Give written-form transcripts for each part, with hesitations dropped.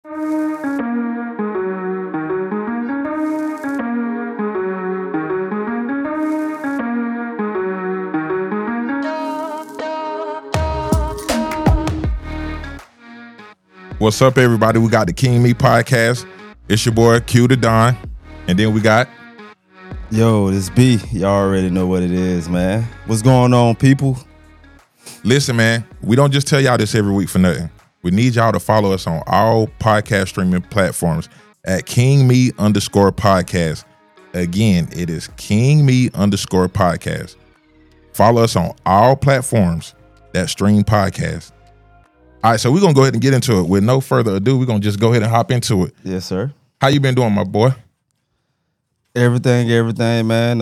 What's up, everybody? We got the King Me podcast. It's your boy Q the Don, and then we got Yo, this B. Y'all already know what it is, man. What's going on, people? Listen, man. We don't just tell y'all this every week for nothing. We need y'all to follow us on all podcast streaming platforms at KingMe_podcast. Again, it is KingMe_podcast. Follow us on all platforms that stream podcasts. All right, so we're going to go ahead and get into it. With no further ado, we're going to just go ahead and hop into it. Yes, sir. How you been doing, my boy? Everything, man.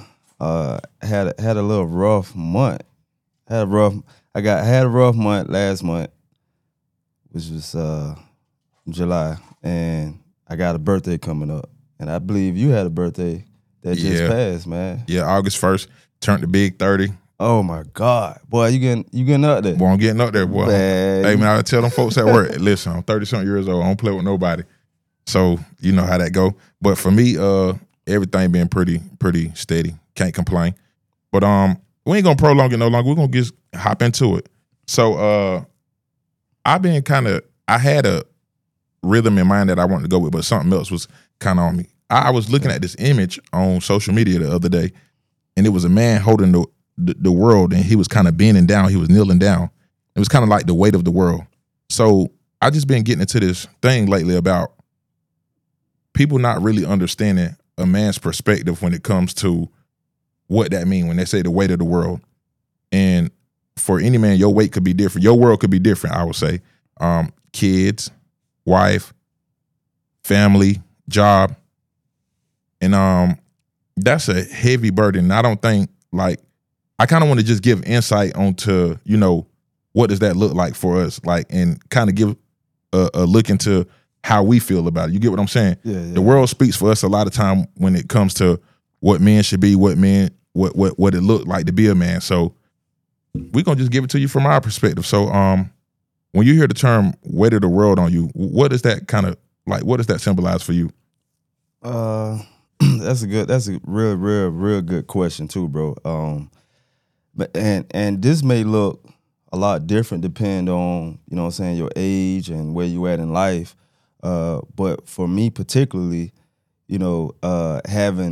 Had a little rough month. Had a rough month last month, which was July, and I got a birthday coming up. And I believe you had a birthday that just passed, man. Yeah, August 1st, turned the big 30. Oh my God, boy, you getting up there? Boy, I'm getting up there, boy. Man. Hey, man, I tell them folks at work, listen, I'm 30-something years old. I don't play with nobody. So, you know how that go. But for me, everything been pretty steady. Can't complain. But we ain't going to prolong it no longer. We're going to just hop into it. So, I had a rhythm in mind that I wanted to go with, but something else was kind of on me. I was looking at this image on social media the other day, and it was a man holding the world, and he was kind of bending down. He was kneeling down. It was kind of like the weight of the world. So I just been getting into this thing lately about people not really understanding a man's perspective when it comes to what that means when they say the weight of the world. And for any man, your weight could be different. Your world could be different, I would say. Kids, wife, family, job. And that's a heavy burden. I don't think, I kind of want to just give insight onto, what does that look like for us? And kind of give a look into how we feel about it. You get what I'm saying? Yeah. The world speaks for us a lot of time when it comes to what men should be, what it looked like to be a man. So we're going to just give it to you from our perspective. So when you hear the term weight of the world on you, what does that what does that symbolize for you? That's a real good question too, bro. But this may look a lot different depending on, your age and where you at in life. But for me particularly, got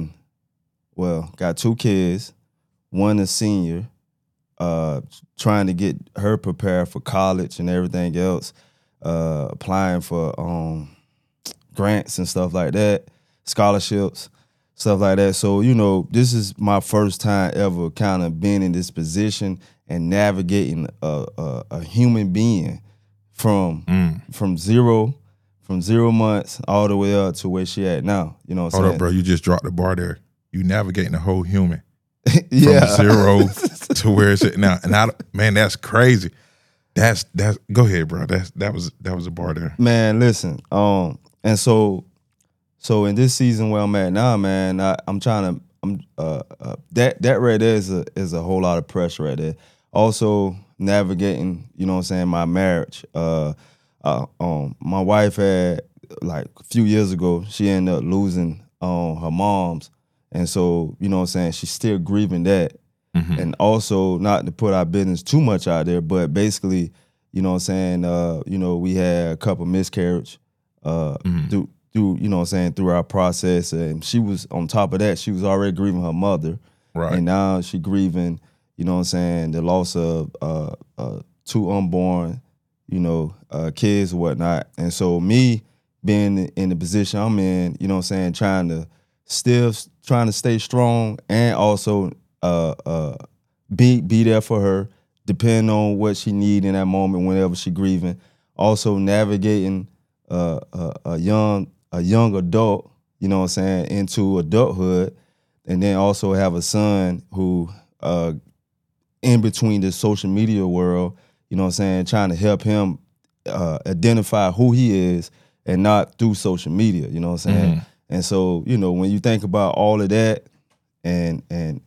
2 kids, one is senior, trying to get her prepared for college and everything else, applying for grants and stuff like that, scholarships, stuff like that. So, this is my first time ever kind of being in this position and navigating a human being from 0 months all the way up to where she at now. You know what I'm saying? Hold up, bro. You just dropped the bar there. You navigating the whole human. Yeah. From 0 to where it's at now. And man, that's crazy. That's go ahead, bro. That was a bar there. Man, listen. And so in this season where I'm at now, man, I'm trying to that right there is a whole lot of pressure right there. Also navigating, my marriage. My wife had a few years ago, she ended up losing her mom's. And so, she's still grieving that. Mm-hmm. And also, not to put our business too much out there, but basically, we had a couple miscarriage through our process. And she was, on top of that, she was already grieving her mother. Right. And now she grieving, the loss of 2 unborn, kids or whatnot. And so me being in the position I'm in, trying to stay strong and also be there for her, depending on what she need in that moment whenever she grieving. Also navigating a young adult, into adulthood, and then also have a son who in between the social media world, trying to help him identify who he is and not through social media, Mm-hmm. And so, when you think about all of that and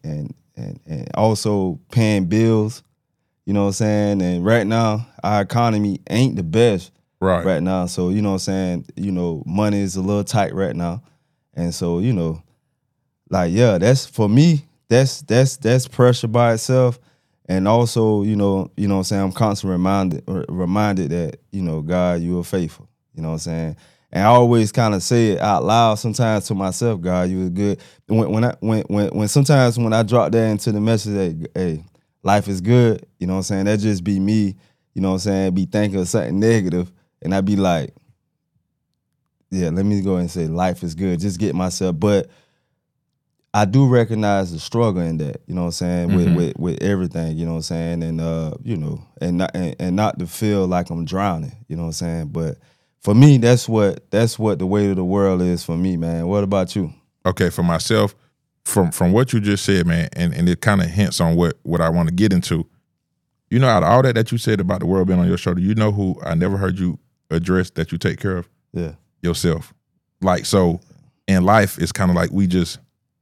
also paying bills, and right now our economy ain't the best, right now. So, you know what I'm saying? Money is a little tight right now. And so, like, yeah, that's for me, that's pressure by itself. And also, what I'm saying, I'm constantly reminded that, God, you are faithful. You know what I'm saying? And I always kind of say it out loud sometimes to myself, God, you are good. When sometimes when I drop that into the message, hey, life is good, you know what I'm saying? That just be me, you know what I'm saying, be thinking of something negative, and I be like, yeah, let me go and say life is good, just get myself. But I do recognize the struggle in that, you know what I'm saying, with everything, you know what I'm saying, and and not to feel like I'm drowning, you know what I'm saying. But for me, that's what the weight of the world is for me, man. What about you? Okay, for myself, from what you just said, man, and it kind of hints on what I want to get into. Out of all that you said about the world being on your shoulder, you know who I never heard you address that you take care of? Yeah. Yourself. Like, so in life, it's kind of like we take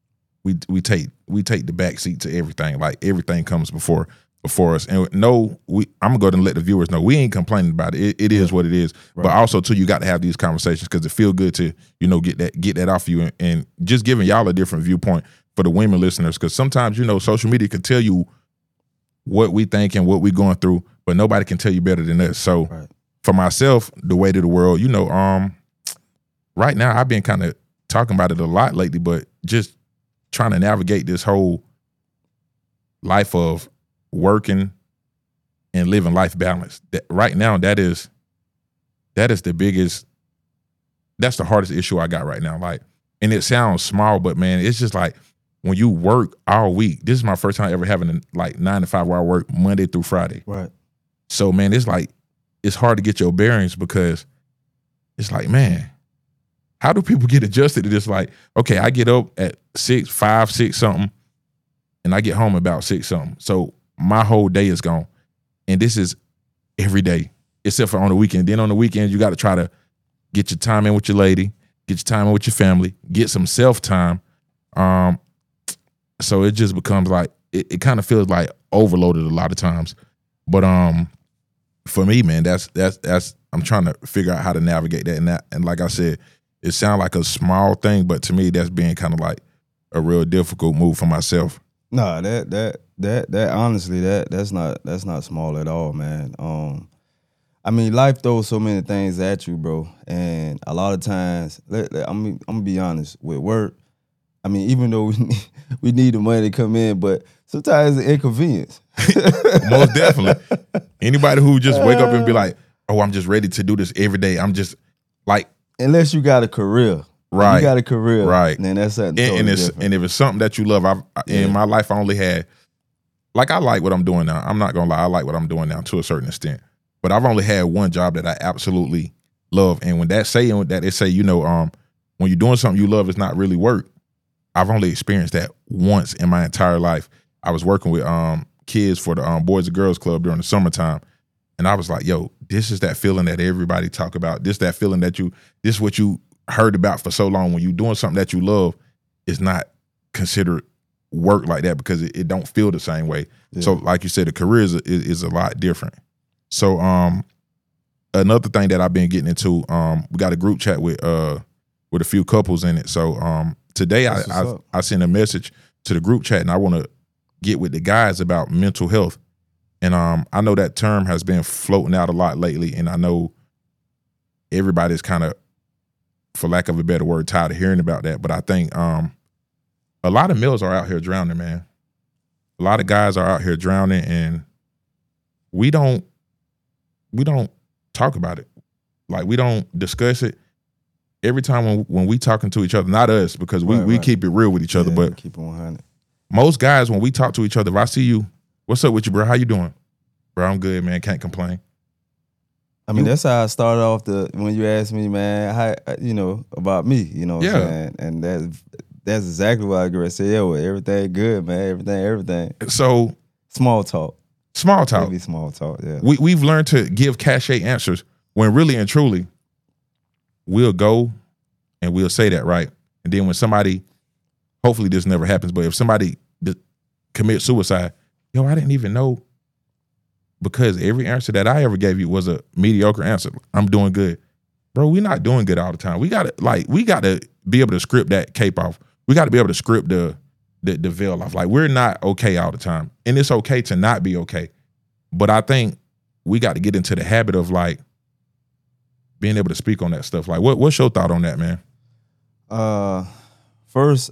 the back seat to everything. Like, everything comes before us. And no, I'm gonna go ahead and let the viewers know we ain't complaining about it. It is what it is. Right. But also too, you got to have these conversations because it feel good to get that off you and just giving y'all a different viewpoint for the women listeners. Because sometimes social media can tell you what we think and what we going through, but nobody can tell you better than us. So right. For myself, the weight of the world, right now I've been kind of talking about it a lot lately, but just trying to navigate this whole life of working and living life balance. That right now, that is the biggest, that's the hardest issue I got right now. Like, and it sounds small, but man, it's just like when you work all week. This is my first time ever having a 9 to 5 hour work Monday through Friday. Right. So man, it's like, it's hard to get your bearings because it's like, man, how do people get adjusted to this? Like, okay, I get up at 6 something, and I get home about 6 something. So my whole day is gone. And this is every day, except for on the weekend. Then on the weekends, you got to try to get your time in with your lady, get your time in with your family, get some self-time. So it just becomes like, it kind of feels like overloaded a lot of times. But for me, man, that's I'm trying to figure out how to navigate that. And like I said, it sounds like a small thing, but to me, that's being kind of like a real difficult move for myself. No, that honestly, that's not small at all, man. I mean, life throws so many things at you, bro, and a lot of times, I'm gonna be honest with work. I mean, even though we need the money to come in, but sometimes it's an inconvenience. Most definitely. Anybody who just wake up and be like, "Oh, I'm just ready to do this every day." I'm just like, unless you got a career. Right. You got a career. Right. Then that's something totally different. And if it's something that you love, in my life, I only had, like, I like what I'm doing now. I'm not going to lie. I like what I'm doing now to a certain extent. But I've only had one job that I absolutely love. And when they say, when you're doing something you love, it's not really work. I've only experienced that once in my entire life. I was working with kids for the Boys and Girls Club during the summertime. And I was like, yo, this is that feeling that everybody talk about. That feeling this is what you heard about for so long. When you're doing something that you love, it's not considered work like that because it don't feel the same way. Yeah. So like you said, the career is a lot different. So another thing that I've been getting into, we got a group chat with a few couples in it. So today I sent a message to the group chat and I want to get with the guys about mental health. And I know that term has been floating out a lot lately, and I know everybody's kind of, for lack of a better word, tired of hearing about that. But I think a lot of males are out here drowning, man. A lot of guys are out here drowning, and we don't talk about it. Like, we don't discuss it. Every time when we talking to each other, not us, because we keep it real with each other, but keep it 100. Most guys, when we talk to each other, if I see you, what's up with you, bro? How you doing? Bro, I'm good, man. Can't complain. I mean, that's how I started off when you asked me, man, how about me, what I'm saying? And that's exactly what I agree. I said, well, everything good, man. Everything. So small talk. Maybe small talk, yeah. We've learned to give cachet answers when really and truly we'll go and we'll say that, right? And then when somebody, hopefully this never happens, but if somebody commits suicide, yo, I didn't even know because every answer that I ever gave you was a mediocre answer. I'm doing good. Bro, we not doing good all the time. We gotta be able to script that cape off. We gotta be able to script the veil off. Like, we're not okay all the time. And it's okay to not be okay. But I think we got to get into the habit of like being able to speak on that stuff. Like, what's your thought on that, man? First,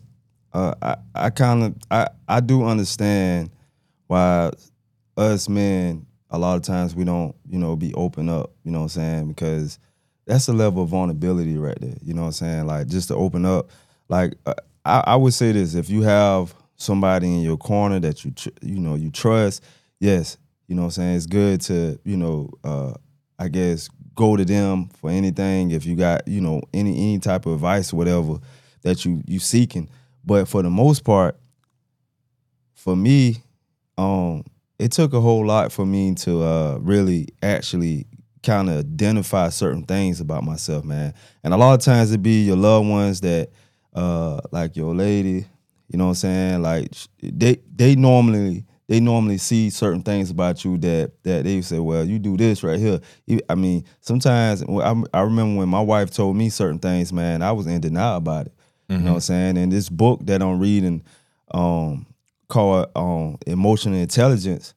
I do understand why us men, a lot of times we don't, be open up, you know what I'm saying? Because that's a level of vulnerability right there, you know what I'm saying? Like, just to open up. Like, I would say this: if you have somebody in your corner that you trust, yes, you know what I'm saying, it's good to, I guess, go to them for anything if you got, any type of advice or whatever that you seeking. But for the most part, for me, it took a whole lot for me to really actually kind of identify certain things about myself, man. And a lot of times it be your loved ones that, like your lady, you know what I'm saying? Like, they normally see certain things about you that they say, well, you do this right here. I mean, sometimes I remember when my wife told me certain things, man, I was in denial about it. You know what I'm saying? And this book that I'm reading, called Emotional Intelligence,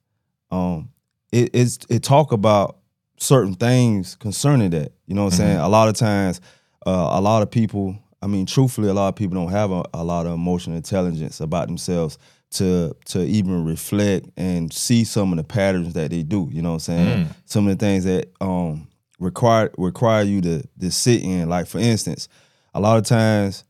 it talk about certain things concerning that. You know what I'm saying? A lot of times, a lot of people, I mean, truthfully, a lot of people don't have a lot of emotional intelligence about themselves to even reflect and see some of the patterns that they do. You know what I'm saying? Some of the things that require you to sit in. Like, for instance, a lot of times,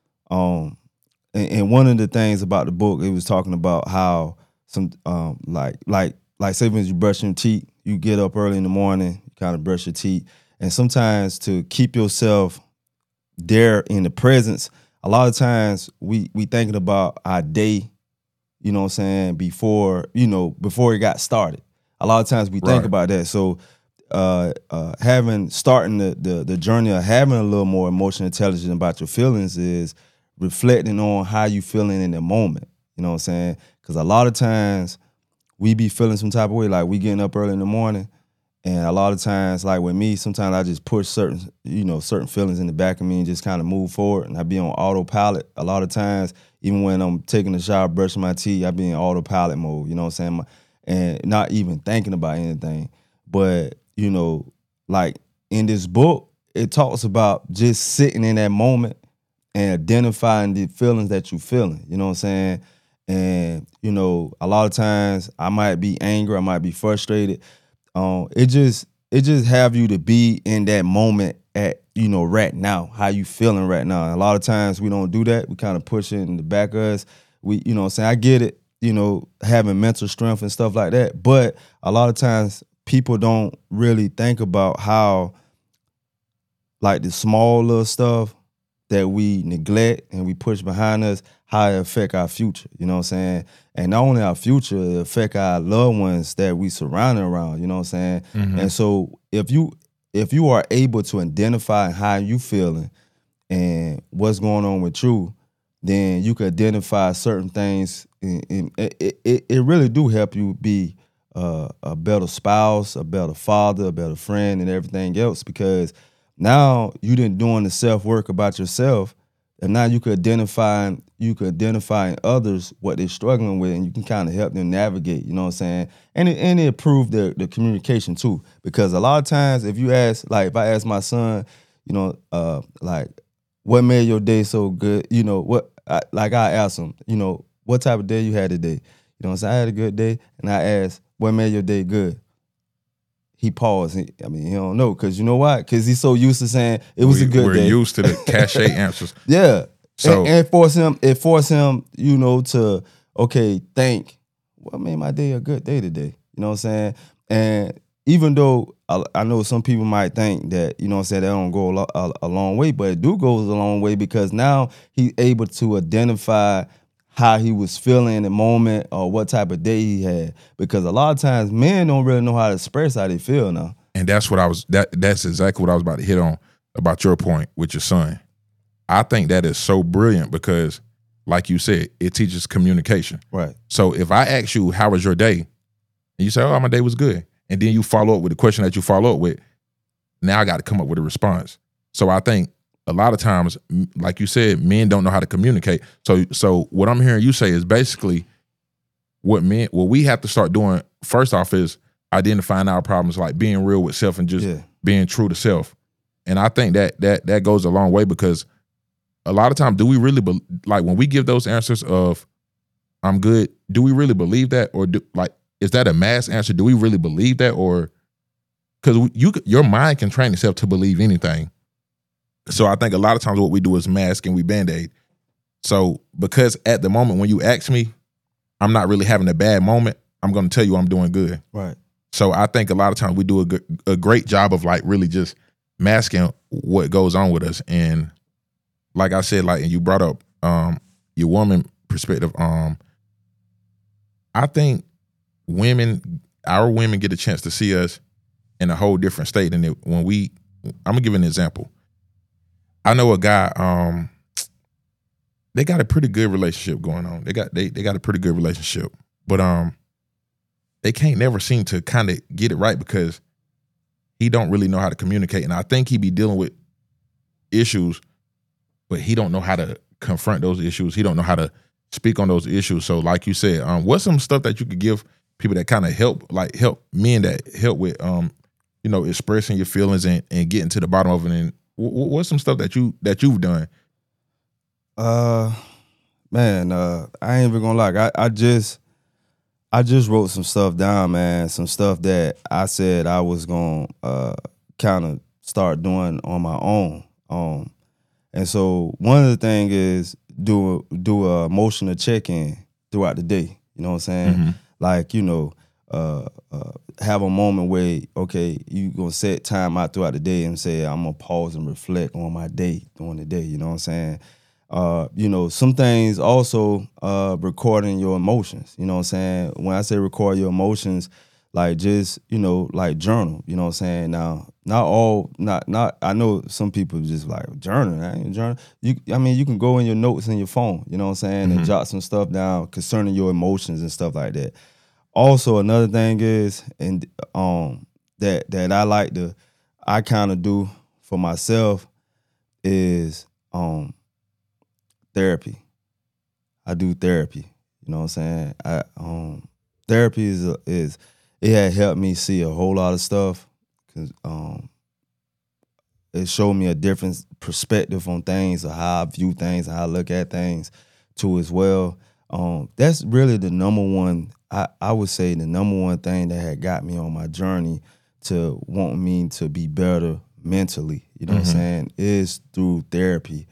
and one of the things about the book, it was talking about how some like say when you brush your teeth, you get up early in the morning, you kind of brush your teeth, and sometimes to keep yourself there in the presence, a lot of times we thinking about our day, you know what I'm saying, before it got started. A lot of times we think about that. So starting the journey of having a little more emotional intelligence about your feelings is reflecting on how you feeling in the moment. You know what I'm saying? Because a lot of times we be feeling some type of way, like we getting up early in the morning, and a lot of times, like with me, sometimes I just push certain feelings in the back of me and just kind of move forward, and I be on autopilot. A lot of times, even when I'm taking a shower, brushing my teeth, I be in autopilot mode, you know what I'm saying? And not even thinking about anything. But, like in this book, it talks about just sitting in that moment and identifying the feelings that you're feeling, you know what I'm saying? And, a lot of times I might be angry, I might be frustrated. It just have you to be in that moment at, right now, how you feeling right now. And a lot of times we don't do that. We kind of push it in the back of us. We, what I'm saying? I get it, having mental strength and stuff like that. But a lot of times people don't really think about how, like, the small little stuff that we neglect and we push behind us, how it affect our future, you know what I'm saying? And not only our future, it affect our loved ones that we surrounding around, you know what I'm saying? And so if you are able to identify how you feeling and what's going on with you, then you can identify certain things, and it really do help you be a better spouse, a better father, a better friend, and everything else, because now you done doing the self-work about yourself, and now you could identify in others what they're struggling with, and you can kind of help them navigate, you know what I'm saying? And it improve the communication too, because a lot of times if I ask my son, like, what made your day so good? I ask him, what type of day you had today? You know what I'm saying? I had a good day, and I asked, what made your day good? He paused. He don't know, because you know why? Because he's so used to saying it was a good day. We're used to the cliche answers. Yeah. So and force him, to think, what made my day a good day today? You know what I'm saying? And even though I know some people might think that, you know what I'm saying, that don't go a long way, but it do goes a long way, because now he's able to identify how he was feeling in the moment or what type of day he had. Because a lot of times men don't really know how to express how they feel now. And that's exactly what I was about to hit on about your point with your son. I think that is so brilliant because, like you said, it teaches communication. Right. So if I ask you, how was your day? And you say, oh, my day was good. and then you follow up with the question that you follow up with. Now I got to come up with a response. So I think a lot of times, like you said, men don't know how to communicate. So what I'm hearing you say is basically what we have to start doing first off is identifying our problems, like being real with self and just being true to self. And I think that goes a long way, because a lot of times, do we really like when we give those answers of I'm good, do we really believe that? Or is that a mass answer? Do we really believe that? Or because your mind can train itself to believe anything. So I think a lot of times what we do is mask and we Band-Aid. So because at the moment when you ask me, I'm not really having a bad moment, I'm going to tell you I'm doing good. Right. So I think a lot of times we do a great job of like really just masking what goes on with us. And like I said, like, and you brought up your woman perspective. I think our women get a chance to see us in a whole different state. And I'm gonna give an example. I know a guy, they got a pretty good relationship going on. They got a pretty good relationship, but they can't never seem to kind of get it right because he don't really know how to communicate. And I think he be dealing with issues, but he don't know how to confront those issues. He don't know how to speak on those issues. So like you said, what's some stuff that you could give people that kind of help men that help with, expressing your feelings and getting to the bottom of it? And what's some stuff that you've done? Man, I ain't even gonna lie. I just wrote some stuff down, man. Some stuff that I said I was gonna kind of start doing on my own. And so one of the things is do a emotional check-in throughout the day. You know what I'm saying? Mm-hmm. Like, have a moment where, okay, you gonna set time out throughout the day and say, I'm gonna pause and reflect on my day during the day. You know what I'm saying? Some things also recording your emotions. You know what I'm saying? When I say record your emotions, like just, like journal. You know what I'm saying? Now, not I know some people just like journal. I ain't journal. You can go in your notes in your phone, you know what I'm saying, and jot some stuff down concerning your emotions and stuff like that. Also, another thing is, and that I kind of do for myself is therapy. I do therapy. You know what I'm saying? Therapy is it had helped me see a whole lot of stuff, because it showed me a different perspective on things, or how I view things, and how I look at things too as well. That's really the number one. I would say the number one thing that had got me on my journey to want me to be better mentally. You know what I'm saying? Is through therapy.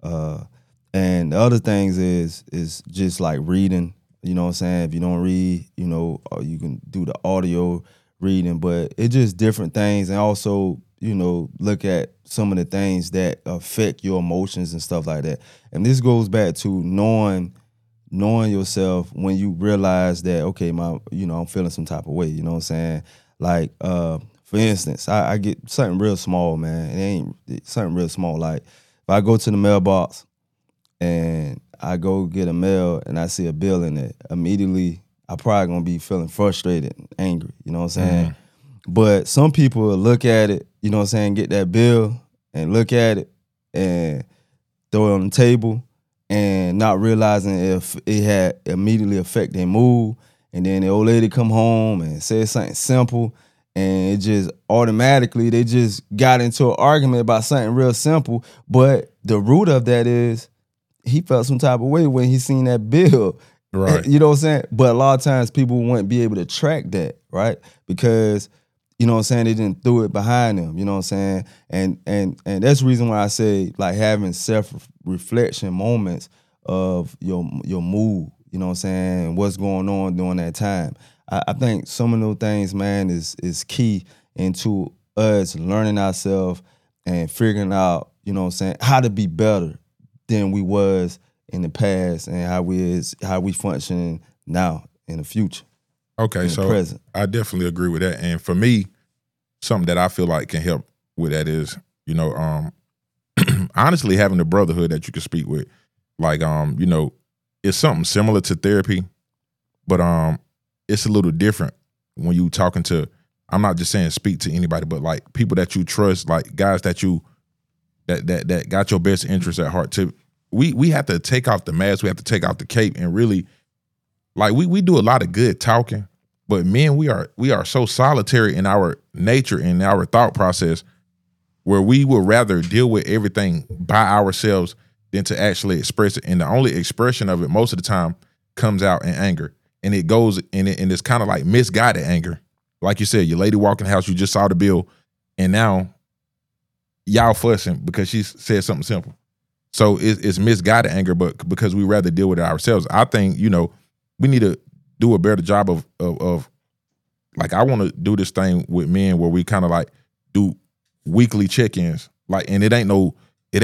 And the other things is just like reading. You know what I'm saying? If you don't read, or you can do the audio reading, but it's just different things. And also, look at some of the things that affect your emotions and stuff like that. And this goes back to knowing yourself when you realize that, okay, I'm feeling some type of way. You know what I'm saying? Like, for instance, I get something real small, man. It ain't something real small. Like, if I go to the mailbox and I go get a mail and I see a bill in it, immediately I probably gonna be feeling frustrated and angry, you know what I'm saying? But some people will look at it, you know what I'm saying, get that bill and look at it and throw it on the table and not realizing if it had immediately affect their mood. And then the old lady come home and say something simple, and it just automatically, they just got into an argument about something real simple. But the root of that is he felt some type of way when he seen that bill. Right. You know what I'm saying? But a lot of times people wouldn't be able to track that, right? Because, you know what I'm saying, they didn't throw it behind them, you know what I'm saying? And that's the reason why I say, like, having self-reflection moments of your mood, you know what I'm saying, what's going on during that time. I think some of those things, man, is key into us learning ourselves and figuring out, you know what I'm saying, how to be better than we was in the past, and how we function now in the future. Okay, so present. I definitely agree with that. And for me, something that I feel like can help with that is, honestly, having a brotherhood that you can speak with. Like, it's something similar to therapy, but it's a little different when you talking to I'm not just saying speak to anybody, but like people that you trust, like guys that you that got your best interest at heart. We have to take off the mask, we have to take off the cape, and really, like we do a lot of good talking, but men, we are so solitary in our nature and our thought process, where we would rather deal with everything by ourselves than to actually express it. And the only expression of it most of the time comes out in anger, and it goes and it's kind of like misguided anger. Like you said, your lady walking the house, you just saw the bill, and now y'all fussing because she said something simple. So it's misguided anger, but because we rather deal with it ourselves. I think, we need to do a better job of like, I want to do this thing with men where we kind of like do weekly check-ins. Like, and it ain't no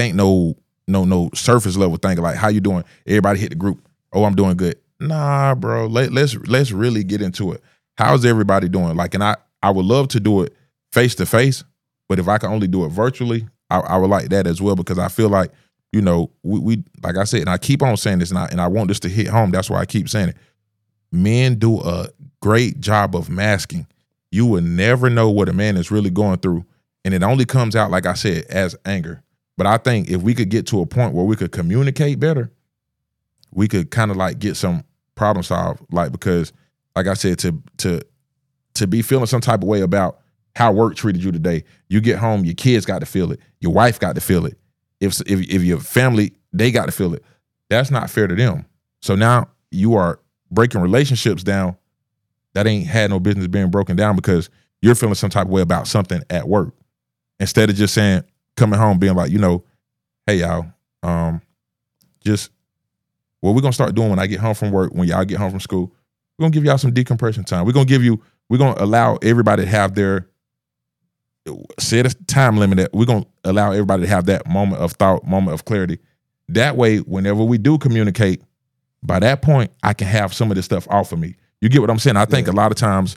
surface level thing. Like, how you doing? Everybody hit the group. Oh, I'm doing good. Nah, bro. Let's really get into it. How's everybody doing? Like, and I would love to do it face to face, but if I can only do it virtually, I would like that as well, because I feel like, we like I said, and I keep on saying this, and I want this to hit home. That's why I keep saying it. Men do a great job of masking. You will never know what a man is really going through, and it only comes out, like I said, as anger. But I think if we could get to a point where we could communicate better, we could kind of like get some problem solved. Like, because, like I said, to be feeling some type of way about how work treated you today, you get home, your kids got to feel it, your wife got to feel it. If your family, they got to feel it. That's not fair to them. So now you are breaking relationships down that ain't had no business being broken down because you're feeling some type of way about something at work. Instead of just saying, coming home, being like, hey, y'all, just what we're going to start doing when I get home from work, when y'all get home from school, we're going to give y'all some decompression time. We're going to allow everybody to have their, set a time limit that we're going to allow everybody to have that moment of thought, moment of clarity. That way, whenever we do communicate, by that point, I can have some of this stuff off of me. You get what I'm saying? I think a lot of times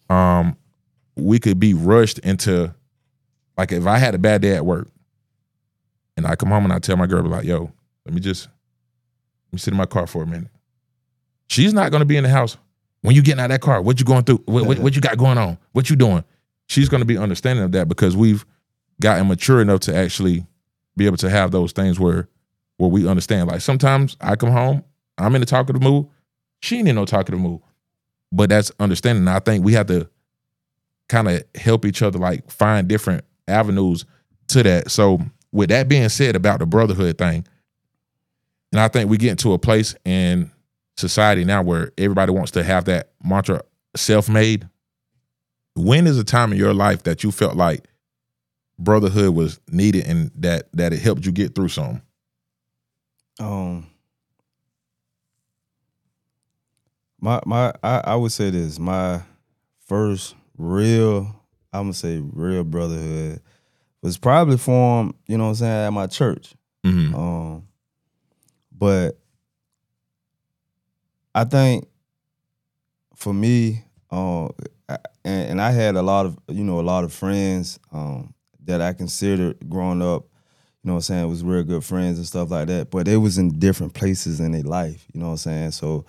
we could be rushed into, like, if I had a bad day at work and I come home and I tell my girl, like, yo, let me sit in my car for a minute. She's not going to be in the house. When you getting out of that car, what you going through? What you got going on? What you doing? She's going to be understanding of that because we've gotten mature enough to actually be able to have those things where we understand. Like, sometimes I come home, I'm in a talkative mood. She ain't in no talkative mood. But that's understanding. I think we have to kind of help each other, like, find different avenues to that. So with that being said about the brotherhood thing, and I think we get into a place in society now where everybody wants to have that mantra, self-made. When is a time in your life that you felt like brotherhood was needed and that it helped you get through something? I would say this. My first real brotherhood was probably formed, at my church. Mm-hmm. But I think for me, and I had a lot of friends that I considered growing up, was real good friends and stuff like that. But they was in different places in their life, So,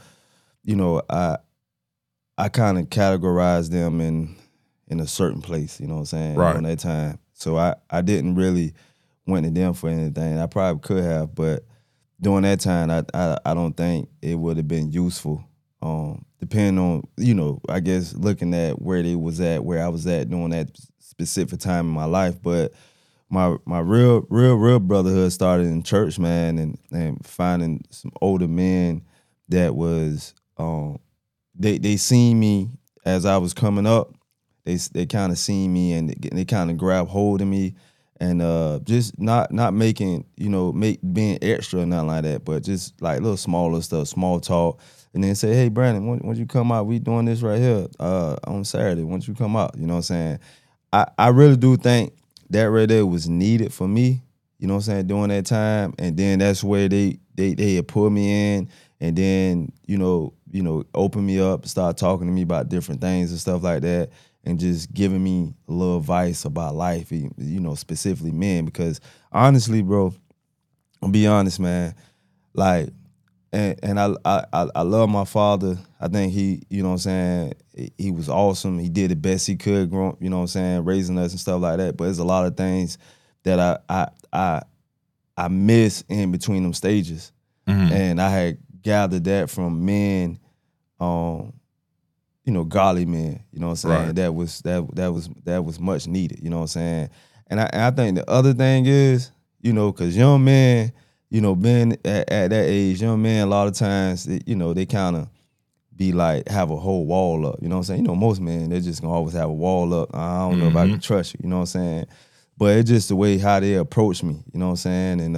I kind of categorized them in a certain place, Right. During that time. So I didn't really went to them for anything. I probably could have, but during that time, I don't think it would have been useful. Depending on, I guess looking at where they was at, where I was at during that specific time in my life. But my real brotherhood started in church, man, and finding some older men that was they seen me as I was coming up. They kind of seen me and they kind of grabbed hold of me. And just not making, being extra or nothing like that, but just like little smaller stuff, small talk. And then say, hey, Brandon, when you come out, we doing this right here on Saturday. Once you come out, you know what I'm saying? I really do think that right there was needed for me, during that time. And then that's where they had pulled me in and then, open me up, start talking to me about different things and stuff like that. And just giving me a little advice about life, specifically men. Because honestly, bro, I'll be honest, man, like and I love my father. I think he, you know what I'm saying, he was awesome. He did the best he could, you know what I'm saying, raising us and stuff like that. But there's a lot of things that I miss in between them stages. Mhm. And I had gathered that from men, you know, godly men, you know what I'm saying? Right. That was much needed, you know what I'm saying? And I think the other thing is, you know, because young men, you know, being at that age, young men, a lot of times, you know, they kind of be like, have a whole wall up, you know what I'm saying? You know, most men, they're just gonna always have a wall up. I don't know if I can trust you, you know what I'm saying? But it's just the way how they approach me, you know what I'm saying?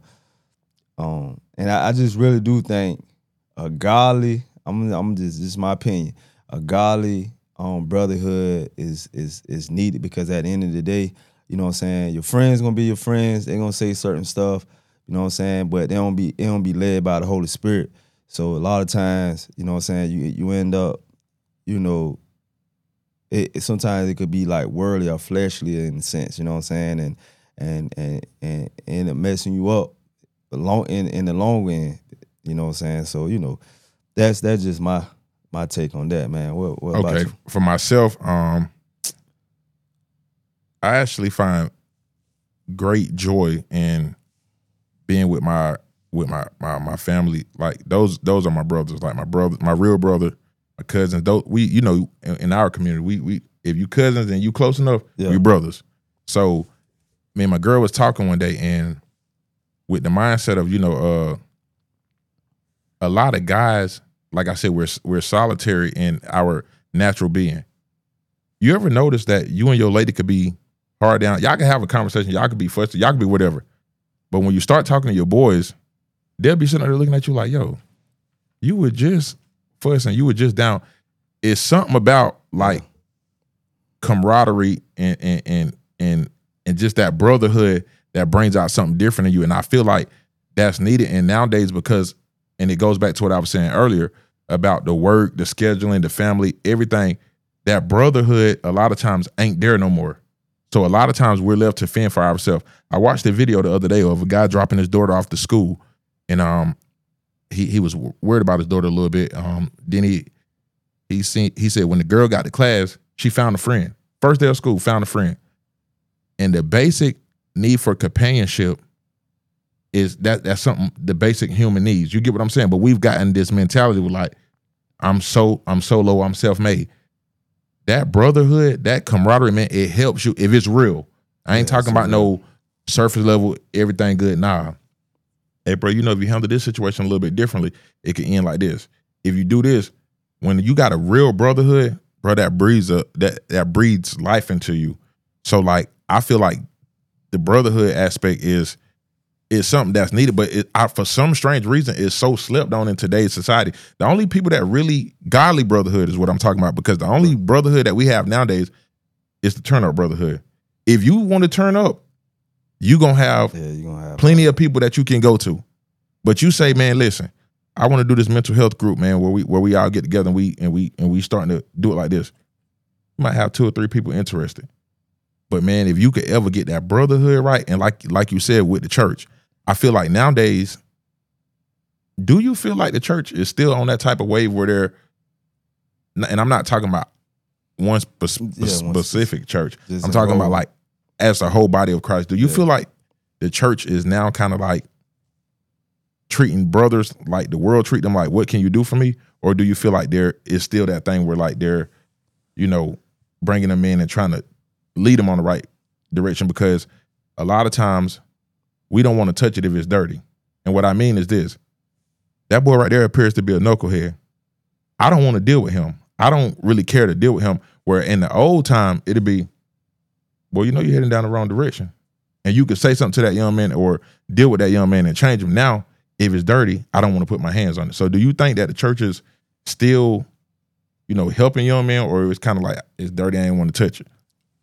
And I just really do think a godly, this is my opinion, a godly brotherhood is needed, because at the end of the day, you know what I'm saying, your friends gonna be your friends, they're gonna say certain stuff, you know what I'm saying, but they don't be led by the Holy Spirit. So a lot of times, you know what I'm saying, you end up, you know, sometimes it could be like worldly or fleshly in a sense, you know what I'm saying, and end up messing you up in the long end, you know what I'm saying. So, you know, that's just my take on that, man. What about you? For myself, I actually find great joy in being with my family. Like those are my brothers. Like my real brother, my cousins. Those we, you know, in our community, we if you cousins and you close enough, we brothers. So me and my girl was talking one day, and with the mindset of, you know, a lot of guys, like I said, we're solitary in our natural being. You ever notice that you and your lady could be hard down? Y'all can have a conversation. Y'all could be frustrated. Y'all could be whatever. But when you start talking to your boys, they'll be sitting there looking at you like, yo, you were just fussing. You were just down. It's something about like camaraderie and just that brotherhood that brings out something different in you. And I feel like that's needed. And nowadays, and it goes back to what I was saying earlier about the work, the scheduling, the family, everything, that brotherhood a lot of times ain't there no more. So a lot of times we're left to fend for ourselves. I watched a video the other day of a guy dropping his daughter off to school, and he was worried about his daughter a little bit. Then he said when the girl got to class, she found a friend. First day of school, found a friend. And the basic need for companionship is that's something, the basic human needs. You get what I'm saying? But we've gotten this mentality with like, I'm so low, I'm self-made. That brotherhood, that camaraderie, man, it helps you if it's real. I ain't talking about no surface level, everything good. Nah. Hey, bro, you know, if you handle this situation a little bit differently, it can end like this. If you do this, when you got a real brotherhood, bro, that breeds life into you. So like, I feel like the brotherhood aspect is something that's needed, but for some strange reason, it's so slept on in today's society. The only people that really godly brotherhood is what I'm talking about, because the only brotherhood that we have nowadays is the turn up brotherhood. If you want to turn up, you're gonna have plenty of people that you can go to. But you say, man, listen, I want to do this mental health group, man, where we all get together and we starting to do it like this. You might have 2 or 3 people interested. But man, if you could ever get that brotherhood right, and like you said with the church, I feel like nowadays, do you feel like the church is still on that type of wave where they're, and I'm not talking about one specific church. I'm talking about like as a whole body of Christ. Do you feel like the church is now kind of like treating brothers like the world treat them, like, what can you do for me? Or do you feel like there is still that thing where like they're, you know, bringing them in and trying to lead them on the right direction? Because a lot of times we don't want to touch it if it's dirty. And what I mean is this: that boy right there appears to be a knucklehead. I don't want to deal with him. I don't really care to deal with him. Where in the old time, it'd be, well, you know, you're heading down the wrong direction. And you could say something to that young man or deal with that young man and change him. Now, if it's dirty, I don't want to put my hands on it. So do you think that the church is still, you know, helping young men, or it's kind of like, it's dirty, I ain't want to touch it?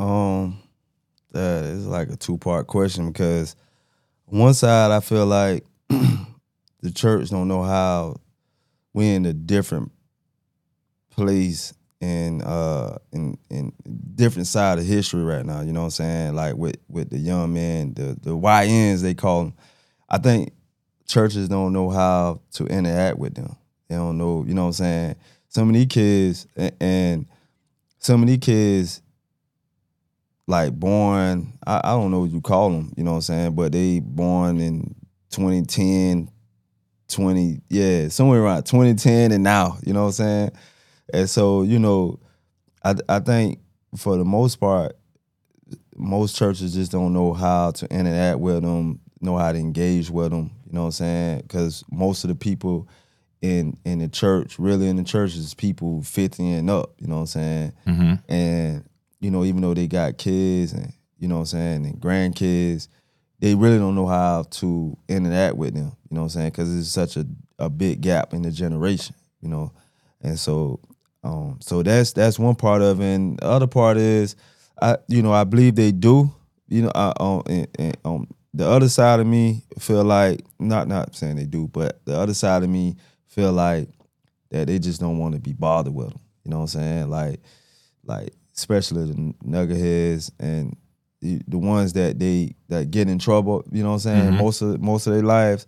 That is like a 2-part question, because one side, I feel like the church don't know how we're in a different place in different side of history right now. You know what I'm saying? Like with the young men, the YNs they call them. I think churches don't know how to interact with them. They don't know, you know what I'm saying? Some of these kids, and some of these kids, like born, I don't know what you call them, you know what I'm saying? But they born in 2010, somewhere around 2010 and now, you know what I'm saying? And so, you know, I think for the most part, most churches just don't know how to interact with them, know how to engage with them, you know what I'm saying? Because most of the people in the church, really in the church, is people 50 and up, you know what I'm saying? Mm-hmm. And, you know, even though they got kids and, you know what I'm saying, and grandkids, they really don't know how to interact with them, you know what I'm saying? Because it's such a big gap in the generation, you know? And so so that's one part of it. And the other part is, I believe they do, you know, the other side of me feel like, not saying they do, but the other side of me feel like that they just don't want to be bothered with them, you know what I'm saying? Like especially the nuggetheads and the ones that get in trouble, you know what I'm saying? Mm-hmm. Most of their lives,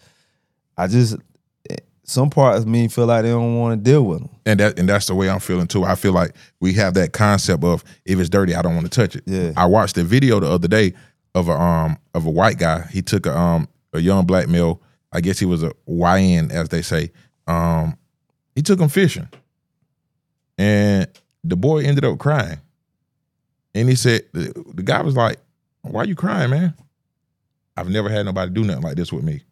some parts of me feel like they don't want to deal with them. And that's the way I'm feeling too. I feel like we have that concept of, if it's dirty, I don't want to touch it. Yeah. I watched a video the other day of a white guy. He took a young black male, I guess he was a YN, as they say. He took him fishing. And the boy ended up crying. And he said, the guy was like, "Why you crying, man? I've never had nobody do nothing like this with me."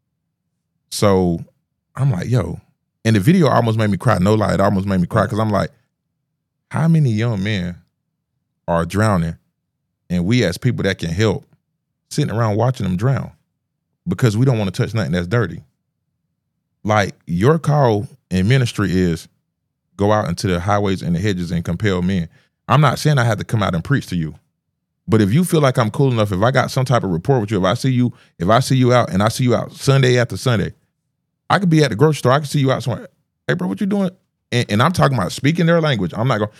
So I'm like, yo. And the video almost made me cry. No lie, it almost made me cry, because I'm like, how many young men are drowning, and we as people that can help sitting around watching them drown because we don't want to touch nothing that's dirty? Like, your call in ministry is go out into the highways and the hedges and compel men. I'm not saying I have to come out and preach to you, but if you feel like I'm cool enough, if I got some type of rapport with you, if I see you out and I see you out Sunday after Sunday, I could be at the grocery store, I could see you out somewhere. Hey, bro, what you doing? And I'm talking about speaking their language. I'm not going,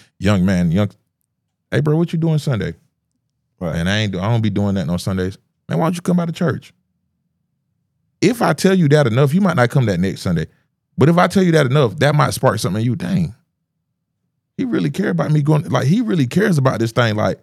hey, bro, what you doing Sunday? Right. And I don't be doing that on Sundays. Man, why don't you come by to church? If I tell you that enough, you might not come that next Sunday. But if I tell you that enough, that might spark something in you. Dang, he really cares about me going, like, he really cares about this thing. Like,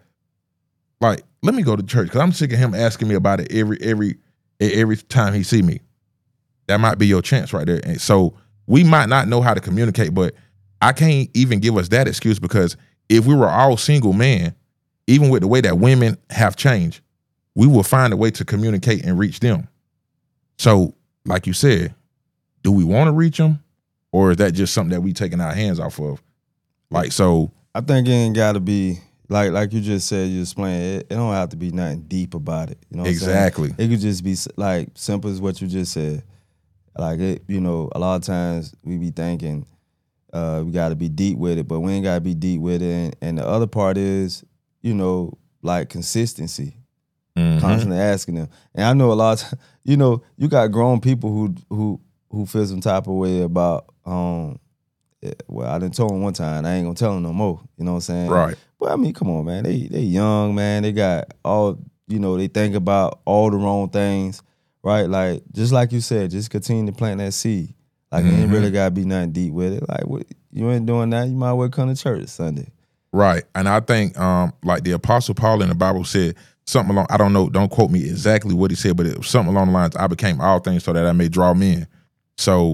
let me go to church, because I'm sick of him asking me about it every time he see me. That might be your chance right there. And so we might not know how to communicate, but I can't even give us that excuse, because if we were all single men, even with the way that women have changed, we will find a way to communicate and reach them. So, like you said, do we want to reach them, or is that just something that we taking our hands off of? Like, so I think it ain't got to be like you just said. You explained it. It don't have to be nothing deep about it. You know what exactly. I'm saying? It could just be like simple as what you just said. Like, it, you know, a lot of times we be thinking we got to be deep with it, but we ain't got to be deep with it. And the other part is, you know, like consistency. Mm-hmm. Constantly asking them. And I know a lot of, you know, you got grown people who feel some type of way about, well, I done told them one time, I ain't gonna tell them no more. You know what I'm saying? Right. But I mean, come on, man. They young, man. They got all, you know, they think about all the wrong things, right? Like, just like you said, just continue to plant that seed. Like, it ain't really gotta be nothing deep with it. Like, what, you ain't doing that, you might well come to church Sunday. Right. And I think like the Apostle Paul in the Bible said something along, I don't know, don't quote me exactly what he said, but it was something along the lines, I became all things so that I may draw men. So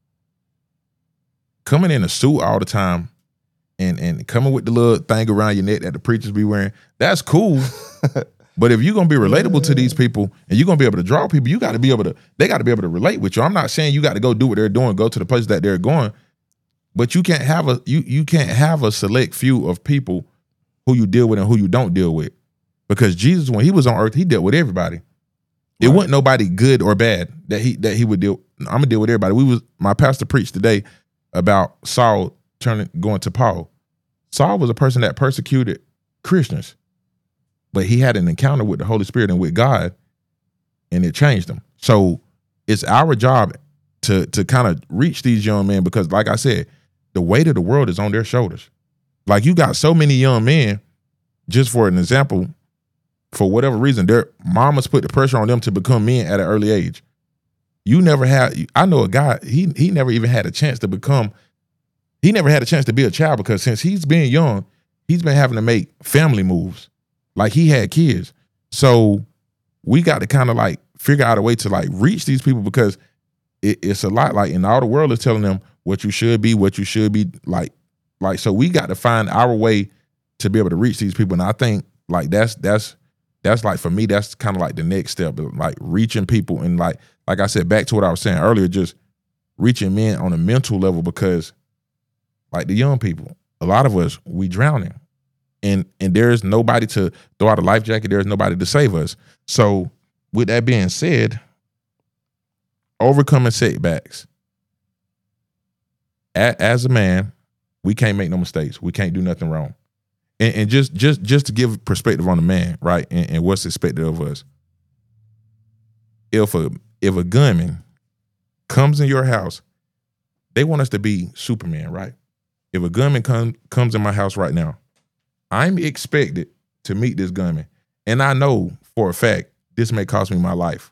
coming in a suit all the time and coming with the little thing around your neck that the preachers be wearing, that's cool. But if you're going to be relatable to these people and you're going to be able to draw people, they got to be able to relate with you. I'm not saying you got to go do what they're doing, go to the places that they're going, but you can't have you can't have a select few of people who you deal with and who you don't deal with. Because Jesus, when he was on earth, he dealt with everybody. It wasn't nobody good or bad that he would deal. I'm gonna deal with everybody. My pastor preached today about Saul going to Paul. Saul was a person that persecuted Christians, but he had an encounter with the Holy Spirit and with God, and it changed him. So it's our job to kind of reach these young men, because, like I said, the weight of the world is on their shoulders. Like, you got so many young men, just for an example, for whatever reason, their mamas put the pressure on them to become men at an early age. You never had. I know a guy. He never even had a chance to become. He never had a chance to be a child because since he's been young, he's been having to make family moves. Like he had kids, so we got to kind of like figure out a way to like reach these people because it's a lot. Like, and all the world is telling them what you should be, like. So we got to find our way to be able to reach these people, and I think like that's like for me, that's kind of like the next step, like reaching people and like I said, back to what I was saying earlier, just reaching men on a mental level because like the young people, a lot of us, we drowning. And there's nobody to throw out a life jacket. There's nobody to save us. So with that being said, overcoming setbacks. As a man, we can't make no mistakes. We can't do nothing wrong. And just to give perspective on the man, right, and what's expected of us. If a gunman comes in your house, they want us to be Superman, right? If a gunman comes in my house right now, I'm expected to meet this gunman. And I know for a fact this may cost me my life.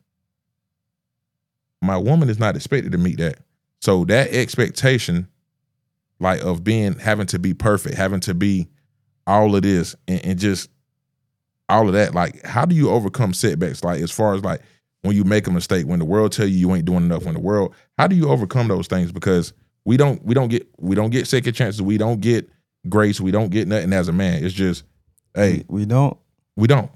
My woman is not expected to meet that. So that expectation, like of having to be perfect, having to be all of this and just all of that, like how do you overcome setbacks? Like as far as like when you make a mistake, when the world tell you ain't doing enough, how do you overcome those things? Because we don't get second chances, we don't get grace, we don't get nothing as a man. It's just, hey, we don't. Well,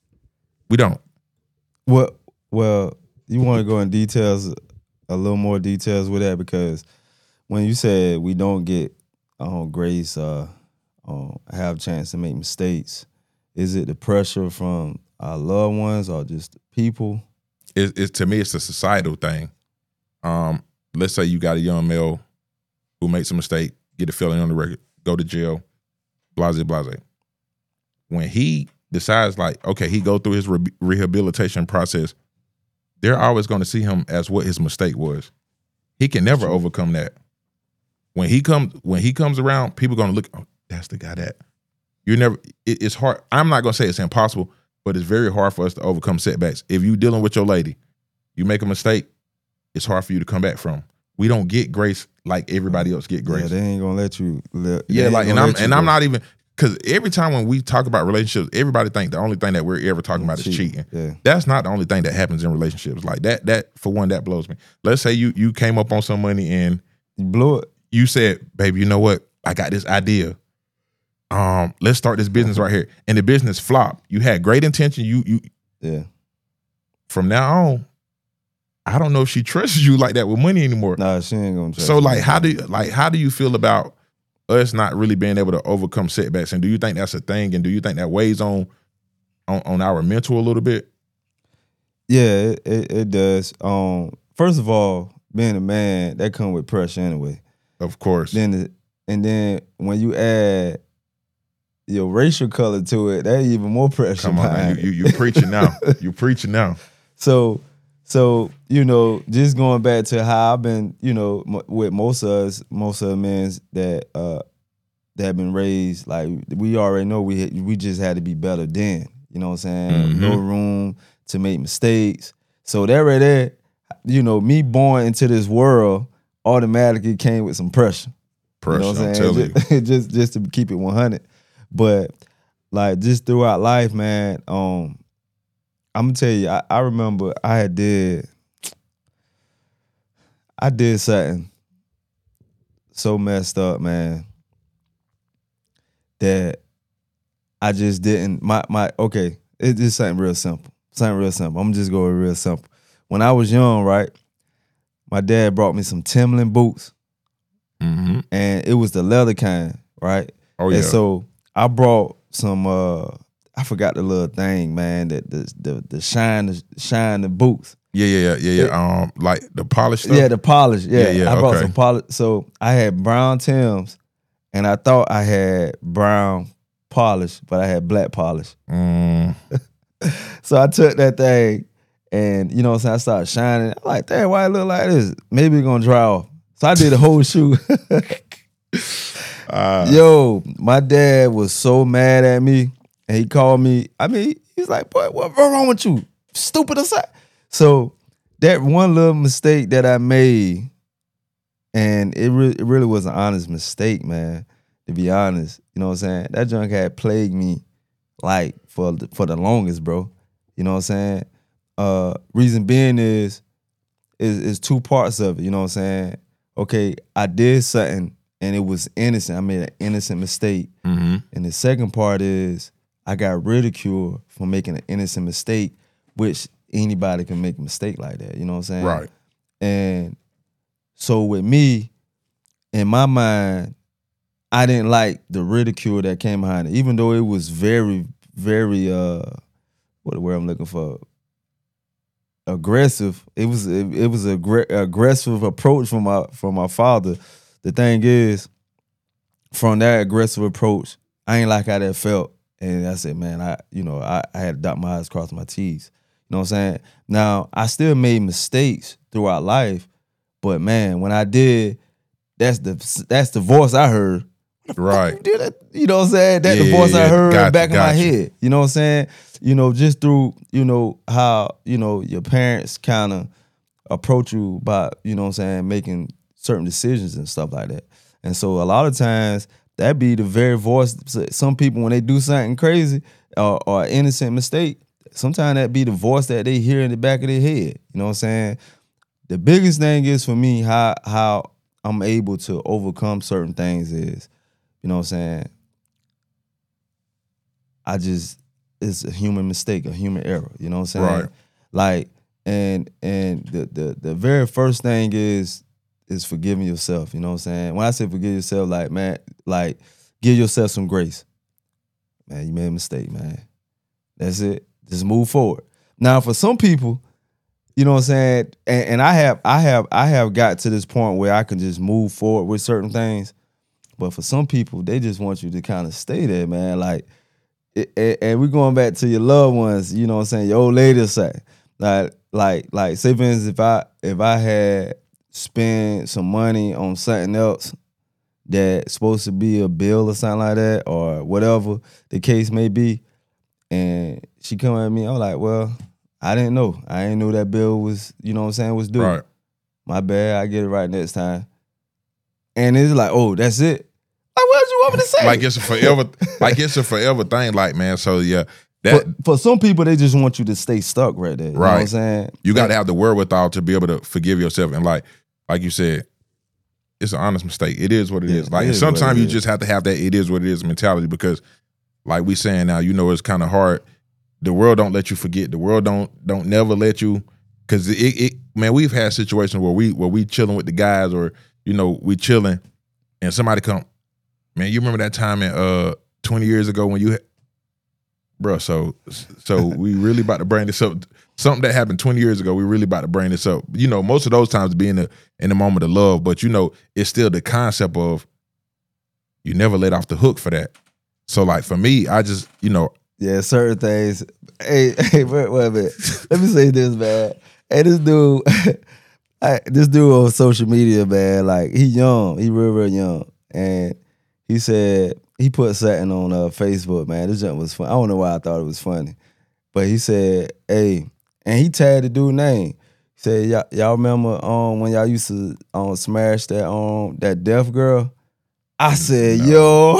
you want to go in details, a little more details with that, because when you said we don't get grace, have a chance to make mistakes, is it the pressure from our loved ones or just the people? It's to me, it's a societal thing. Let's say you got a young male who makes a mistake, get a felony on the record, go to jail, blase, blase. When he decides, like, okay, he go through his rehabilitation process, they're always going to see him as what his mistake was. He can never overcome that. When he comes around, people are going to look, oh, that's the guy that. It's hard. I'm not going to say it's impossible, but it's very hard for us to overcome setbacks. If you're dealing with your lady, you make a mistake, it's hard for you to come back from. We don't get grace like everybody else get grace. Yeah, they ain't gonna let you. I'm not even, because every time when we talk about relationships, everybody think the only thing that we're ever talking about is cheating. Yeah. That's not the only thing that happens in relationships. Like that for one, that blows me. Let's say you came up on some money and you blew it. You said, baby, you know what? I got this idea. Let's start this business right here. And the business flopped. You had great intention. Yeah. From now on, I don't know if she trusts you like that with money anymore. Nah, she ain't gonna trust So me. how do you feel about us not really being able to overcome setbacks? And do you think that's a thing? And do you think that weighs on our mental a little bit? Yeah, it does. First of all, being a man, that comes with pressure anyway. Of course. And then when you add your racial color to it, that even more pressure. Come on, man. You preaching now. You preaching now. So just going back to how I've been, with most of the men that have been raised, like we already know we just had to be better then. You know what I'm saying? Mm-hmm. No room to make mistakes. So that right there, me born into this world automatically came with some pressure. Pressure, you know what I'm I'm telling saying? just to keep it 100. But like just throughout life, man, I'm gonna tell you, I remember I did something so messed up, man, that I just didn't. Okay, it's just something real simple. I'm just going real simple. When I was young, right, my dad brought me some Timberland boots, mm-hmm. and it was the leather kind, right? Oh yeah. And so I brought some. I forgot the little thing, man. That the shine the boots. Yeah. Like the polish stuff. Yeah, the polish. Yeah. I brought okay. some polish. So I had brown Timbs, and I thought I had brown polish, but I had black polish. So I took that thing, and you know what I'm saying, I started shining. I'm like, damn, why it look like this? Maybe it's gonna dry off. So I did the whole shoe. Yo, my dad was so mad at me, and he called me. I mean, he's like, boy, what's wrong with you? Stupid aside. So that one little mistake that I made, and it really was an honest mistake, man. To be honest, you know what I'm saying? That junk had plagued me like for the longest, bro. You know what I'm saying? Reason being is two parts of it. You know what I'm saying? Okay, I did something and it was innocent. I made an innocent mistake. Mm-hmm. And the second part is I got ridiculed for making an innocent mistake, which anybody can make a mistake like that. You know what I'm saying? Right. And so with me, in my mind, I didn't like the ridicule that came behind it, even though it was very, very what the word I'm looking for? Aggressive. It was aggressive approach from my father. The thing is, from that aggressive approach, I ain't like how that felt, and I said, man, I had to dot my I's, cross my T's. You know what I'm saying? Now I still made mistakes throughout life, but man, when I did, that's the voice I heard. Right. You did it. You know what I'm saying? That's the voice I heard in the back of my head. You know what I'm saying? You know, just through, you know, how, you know, your parents kind of approach you by, you know what I'm saying, making certain decisions and stuff like that. And so a lot of times that be the very voice. Some people, when they do something crazy or innocent mistake, sometimes that be the voice that they hear in the back of their head. You know what I'm saying? The biggest thing is for me how I'm able to overcome certain things is, you know what I'm saying, it's a human mistake, a human error. You know what I'm saying? Right. Like, and the very first thing is forgiving yourself. You know what I'm saying? When I say forgive yourself, like, man, like, give yourself some grace. Man, you made a mistake, man. That's it. Just move forward. Now, for some people, you know what I'm saying, and I have got to this point where I can just move forward with certain things. But for some people, they just want you to kind of stay there, man. Like, and we're going back to your loved ones, you know what I'm saying, your old lady will say. Like say for instance, if I had spent some money on something else that's supposed to be a bill or something like that, or whatever the case may be, and she come at me, I'm like, well, I didn't know. I didn't know that bill was, you know what I'm saying, was due. Right. My bad, I get it right next time. And it's like, oh, that's it. Like, what did you want me to say? Like it's a forever thing, like, man. So yeah. For some people, they just want you to stay stuck right there. You know what I'm saying? You got to have the wherewithal to be able to forgive yourself. And like you said, it's an honest mistake. It is what it is. Like, and sometimes you just have to have that it is what it is mentality, because like we saying now, you know, it's kind of hard. The world don't let you forget. The world don't never let you, because man, we've had situations where we chilling with the guys, or, you know, we chilling and somebody come, man, you remember that time in 20 years ago when you bro, so we really about to bring this up. Something that happened 20 years ago, we really about to bring this up. You know, most of those times be in the moment of love, but you know, it's still the concept of you never let off the hook for that. So like for me, I just, you know. Yeah, certain things. Hey, wait a minute. Let me say this, man. Hey, this dude on social media, man, like, he young. He real young. And he said, he put something on Facebook, man. This junk was fun. I don't know why I thought it was funny. But he said, hey, and he tagged the dude's name. He said, y'all remember when y'all used to smash that deaf girl? I said, no.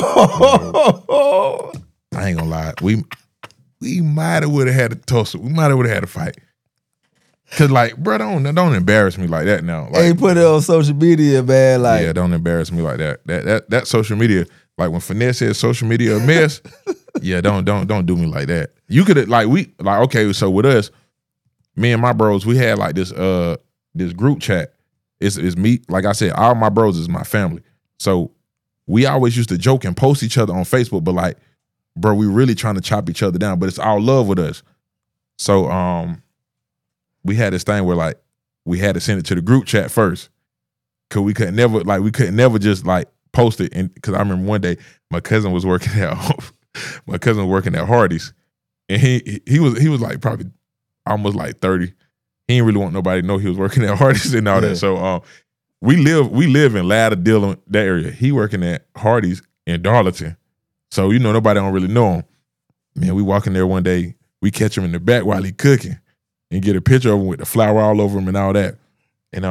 I ain't gonna lie. We might have would have had a tussle. We might have would have had a fight. Cause like, bro, don't embarrass me like that now. Like, hey, put it on social media, man. Like, yeah, don't embarrass me like that. That social media, like when Finesse says social media a mess, yeah, don't do me like that. You could okay, so with us, me and my bros, we had like this group chat. It's me, like I said, all my bros is my family. So we always used to joke and post each other on Facebook, but like, bro, we really trying to chop each other down, but it's all love with us. So we had this thing where like we had to send it to the group chat first, cause we couldn't never just like post it. And cause I remember one day my cousin was working at Hardee's, and he was like probably almost like 30. He didn't really want nobody to know he was working at Hardee's and all that. So we live in Ladder, Dillon, that area. He working at Hardee's in Darlington. So, you know, nobody don't really know him. Man, we walking there one day, we catch him in the back while he cooking. and get a picture of him with the flower all over him and all that. And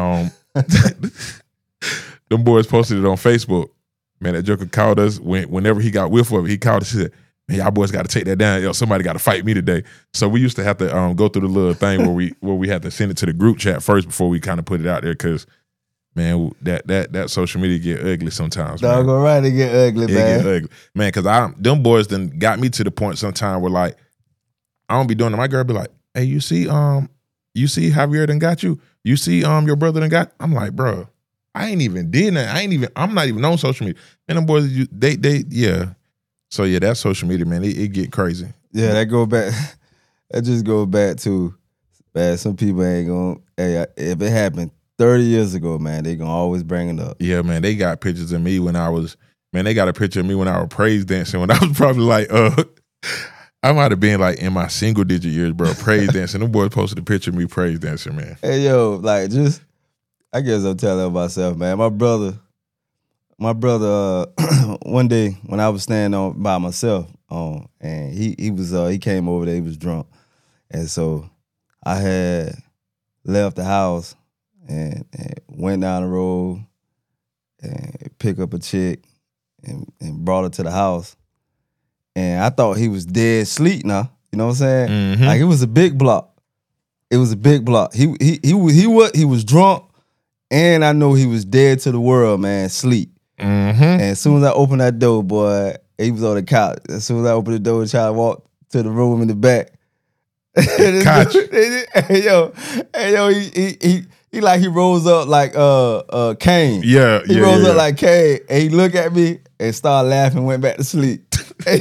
them boys posted it on Facebook. Man, that joker called us whenever he got whiff of it. He called us. He said, "Man, y'all boys got to take that down. Yo, somebody got to fight me today." So we used to have to go through the little thing where we had to send it to the group chat first before we kind of put it out there, because man, that social media get ugly sometimes. Dog, all right, it get ugly, man. It get ugly, man. Because them boys then got me to the point sometime where like I don't be doing it. My girl be like, "Hey, you see Javier done got you? You see your brother done got?" I'm like, bro, I ain't even did that. I'm not even on social media. And them boys, yeah. So yeah, that social media, man, it get crazy. Yeah, that go back. That just go back to, man, some people ain't gonna. Hey, if it happened 30 years ago, man, they gonna always bring it up. Yeah, man, they got pictures of me when I was. Man, they got a picture of me when I was praise dancing. When I was probably like, I might have been like in my single digit years, bro, praise dancing. Them boys posted a picture of me praise dancing, man. Hey, yo, like I guess I'm telling myself, man. My brother, one day when I was staying on by myself, and he came over there, he was drunk, and so I had left the house and went down the road and picked up a chick and brought her to the house, and I thought he was dead asleep now. You know what I'm saying? Mm-hmm. Like it was a big block. It was a big block. He was drunk. And I know he was dead to the world, man, sleep. Mm-hmm. And as soon as I opened that door, boy, he was on the couch. As soon as I opened the door and tried to walk to the room in the back. Couch. Hey, yo, he like he rose up like Kane. Yeah, he rose up like Kane, and he looked at me and started laughing, went back to sleep. Hey,